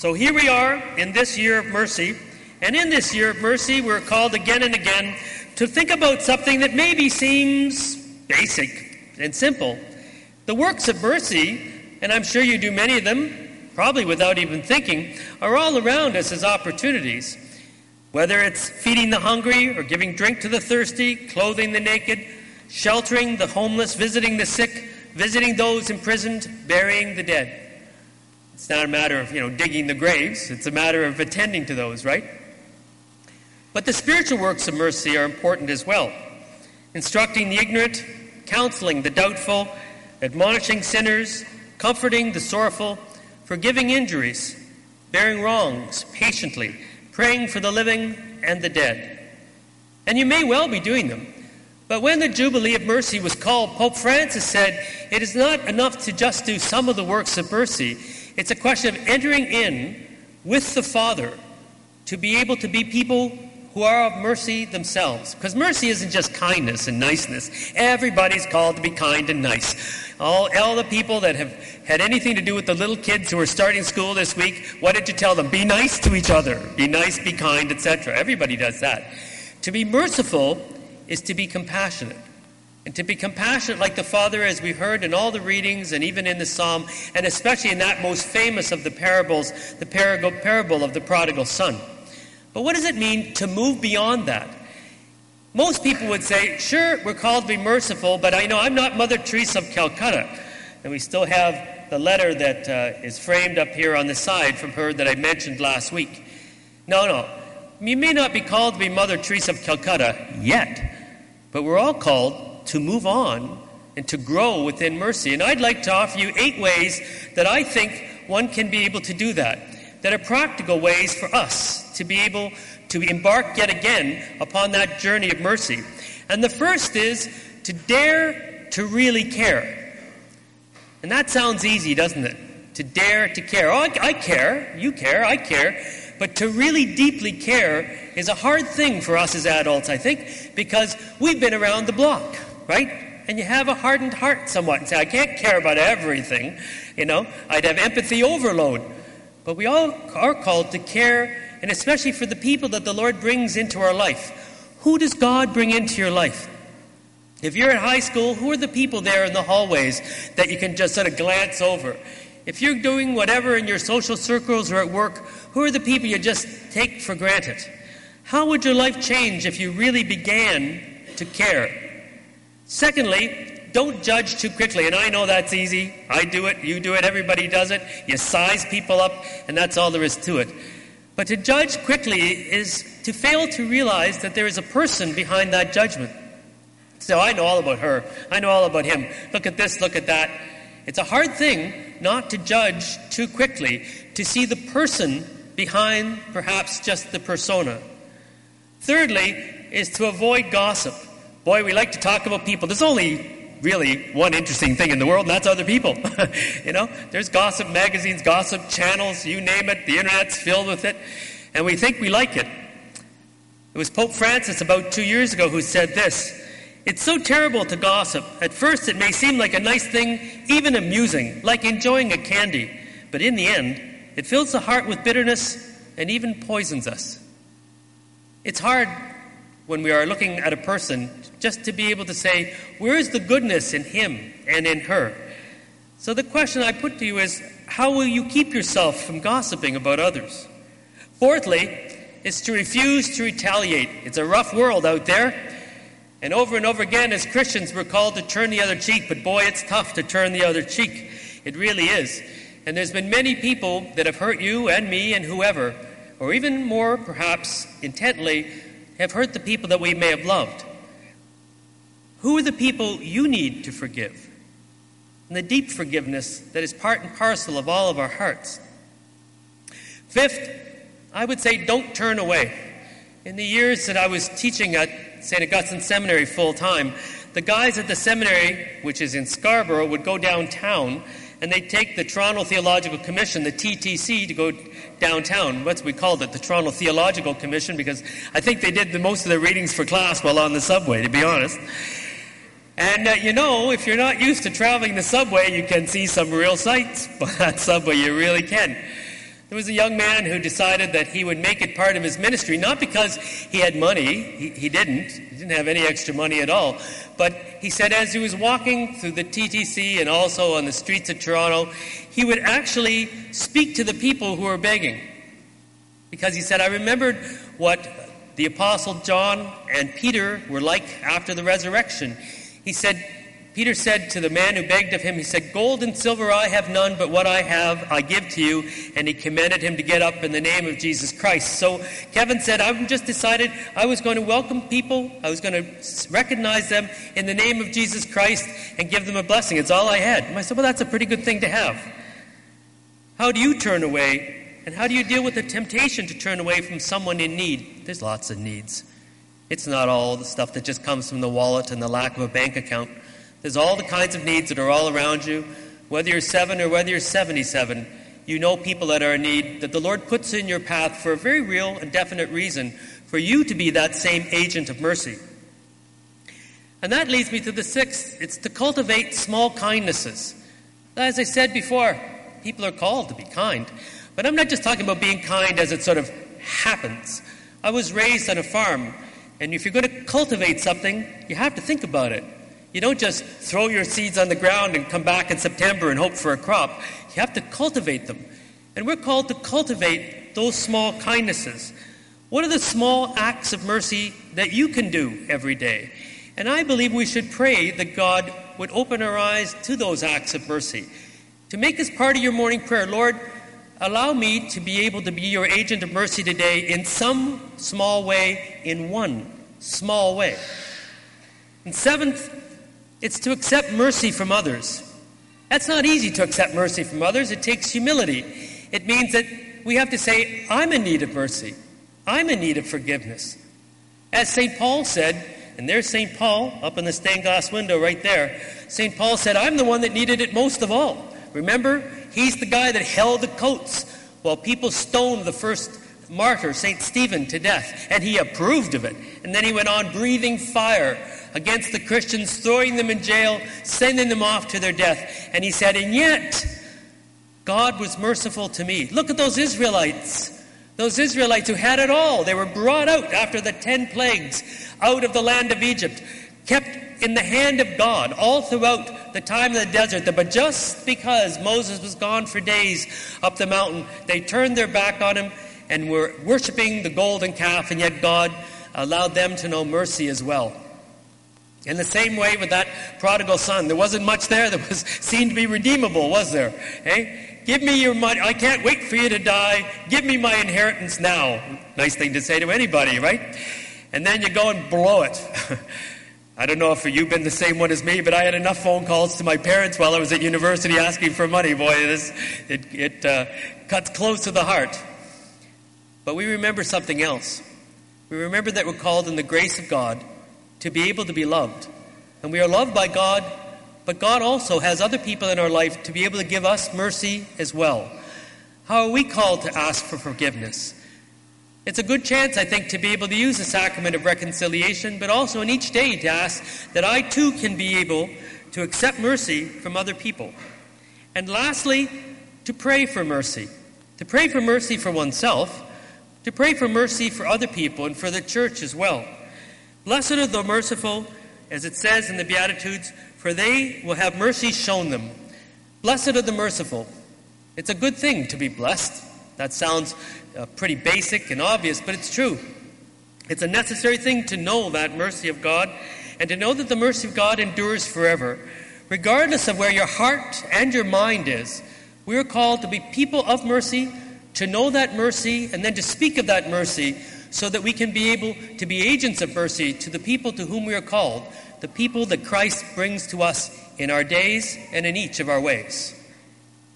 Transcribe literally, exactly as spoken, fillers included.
So here we are in this year of mercy, and in this year of mercy we're called again and again to think about something that maybe seems basic and simple. The works of mercy, and I'm sure you do many of them, probably without even thinking, are all around us as opportunities. Whether it's feeding the hungry or giving drink to the thirsty, clothing the naked, sheltering the homeless, visiting the sick, visiting those imprisoned, burying the dead. It's not a matter of, you know, digging the graves. It's a matter of attending to those, right? But the spiritual works of mercy are important as well. Instructing the ignorant, counseling the doubtful, admonishing sinners, comforting the sorrowful, forgiving injuries, bearing wrongs patiently, praying for the living and the dead. And you may well be doing them. But when the Jubilee of Mercy was called, Pope Francis said, it is not enough to just do some of the works of mercy. It's a question of entering in with the Father to be able to be people who are of mercy themselves. Because mercy isn't just kindness and niceness. Everybody's called to be kind and nice. All, all the people that have had anything to do with the little kids who are starting school this week, what did you tell them? Be nice to each other. Be nice, be kind, et cetera. Everybody does that. To be merciful is to be compassionate. And to be compassionate like the Father, as we heard in all the readings and even in the Psalm, and especially in that most famous of the parables, the parable of the prodigal son. But what does it mean to move beyond that? Most people would say, sure, we're called to be merciful, but I know I'm not Mother Teresa of Calcutta. And we still have the letter that uh, is framed up here on the side from her that I mentioned last week. No, no. You may not be called to be Mother Teresa of Calcutta yet, but we're all called to move on and to grow within mercy. And I'd like to offer you eight ways that I think one can be able to do that, that are practical ways for us to be able to embark yet again upon that journey of mercy. And the first is to dare to really care. And that sounds easy, doesn't it? To dare to care. Oh, I, I care. You care. I care. But to really deeply care is a hard thing for us as adults, I think, because we've been around the block, right? And you have a hardened heart somewhat and say, I can't care about everything. You know, I'd have empathy overload. But we all are called to care, and especially for the people that the Lord brings into our life. Who does God bring into your life? If you're in high school, who are the people there in the hallways that you can just sort of glance over? If you're doing whatever in your social circles or at work, who are the people you just take for granted? How would your life change if you really began to care? Secondly, don't judge too quickly. And I know that's easy. I do it. You do it. Everybody does it. You size people up, and that's all there is to it. But to judge quickly is to fail to realize that there is a person behind that judgment. So I know all about her. I know all about him. Look at this. Look at that. It's a hard thing not to judge too quickly, to see the person behind perhaps just the persona. Thirdly, is to avoid gossip. Boy, we like to talk about people. There's only really one interesting thing in the world, and that's other people. You know, there's gossip magazines, gossip channels, you name it. The internet's filled with it, and we think we like it. It was Pope Francis about two years ago who said this: it's so terrible to gossip. At first it may seem like a nice thing, even amusing, like enjoying a candy. But in the end, it fills the heart with bitterness and even poisons us. It's hard when we are looking at a person just to be able to say, where is the goodness in him and in her? So the question I put to you is, how will you keep yourself from gossiping about others? Fourthly, is to refuse to retaliate. It's a rough world out there. And over and over again, as Christians, we're called to turn the other cheek. But boy, it's tough to turn the other cheek. It really is. And there's been many people that have hurt you and me and whoever, or even more, perhaps, intently, have hurt the people that we may have loved. Who are the people you need to forgive? And the deep forgiveness that is part and parcel of all of our hearts. Fifth, I would say don't turn away. In the years that I was teaching at Saint Augustine Seminary full-time, the guys at the seminary, which is in Scarborough, would go downtown, and they'd take the Toronto Theological Commission, the T T C, to go downtown. What's we called it, the Toronto Theological Commission, because I think they did the most of their readings for class while on the subway, to be honest. And, uh, you know, if you're not used to traveling the subway, you can see some real sights. But that subway, you really can. There was a young man who decided that he would make it part of his ministry, not because he had money. He, he didn't. He didn't have any extra money at all. But he said as he was walking through the T T C and also on the streets of Toronto, he would actually speak to the people who were begging. Because he said, I remembered what the Apostle John and Peter were like after the resurrection. He said, Peter said to the man who begged of him, he said, gold and silver I have none, but what I have I give to you. And he commanded him to get up in the name of Jesus Christ. So Kevin said, I've just decided I was going to welcome people. I was going to recognize them in the name of Jesus Christ and give them a blessing. It's all I had. And I said, well, that's a pretty good thing to have. How do you turn away? And how do you deal with the temptation to turn away from someone in need? There's lots of needs. It's not all the stuff that just comes from the wallet and the lack of a bank account. There's all the kinds of needs that are all around you. Whether you're seven or whether you're seventy-seven, you know people that are in need, that the Lord puts in your path for a very real and definite reason, for you to be that same agent of mercy. And that leads me to the sixth. It's to cultivate small kindnesses. As I said before, people are called to be kind. But I'm not just talking about being kind as it sort of happens. I was raised on a farm, and if you're going to cultivate something, you have to think about it. You don't just throw your seeds on the ground and come back in September and hope for a crop. You have to cultivate them. And we're called to cultivate those small kindnesses. What are the small acts of mercy that you can do every day? And I believe we should pray that God would open our eyes to those acts of mercy. To make this part of your morning prayer, Lord, allow me to be able to be your agent of mercy today in some small way, in one small way. And seventh, it's to accept mercy from others. That's not easy to accept mercy from others. It takes humility. It means that we have to say, I'm in need of mercy. I'm in need of forgiveness. As Saint Paul said, and there's Saint Paul up in the stained glass window right there. Saint Paul said, I'm the one that needed it most of all. Remember, he's the guy that held the coats while people stoned the first martyr, Saint Stephen, to death. And he approved of it. And then he went on breathing fire against the Christians, throwing them in jail, sending them off to their death. And he said, and yet, God was merciful to me. Look at those Israelites. Those Israelites who had it all. They were brought out after the ten plagues out of the land of Egypt, kept in the hand of God all throughout the time of the desert. But just because Moses was gone for days up the mountain, they turned their back on him and were worshiping the golden calf, and yet God allowed them to know mercy as well. In the same way with that prodigal son, there wasn't much there that was seen to be redeemable, was there? Hey, give me your money. I can't wait for you to die. Give me my inheritance now. Nice thing to say to anybody, right? And then you go and blow it. I don't know if you've been the same one as me, but I had enough phone calls to my parents while I was at university asking for money. Boy, this, it, it uh, cuts close to the heart. But we remember something else. We remember that we're called in the grace of God to be able to be loved. And we are loved by God, but God also has other people in our life to be able to give us mercy as well. How are we called to ask for forgiveness? It's a good chance, I think, to be able to use the sacrament of reconciliation, but also in each day to ask that I too can be able to accept mercy from other people. And lastly, to pray for mercy. To pray for mercy for oneself, to pray for mercy for other people and for the church as well. Blessed are the merciful, as it says in the Beatitudes, for they will have mercy shown them. Blessed are the merciful. It's a good thing to be blessed. That sounds uh, pretty basic and obvious, but it's true. It's a necessary thing to know that mercy of God and to know that the mercy of God endures forever. Regardless of where your heart and your mind is, we are called to be people of mercy, to know that mercy, and then to speak of that mercy so that we can be able to be agents of mercy to the people to whom we are called, the people that Christ brings to us in our days and in each of our ways.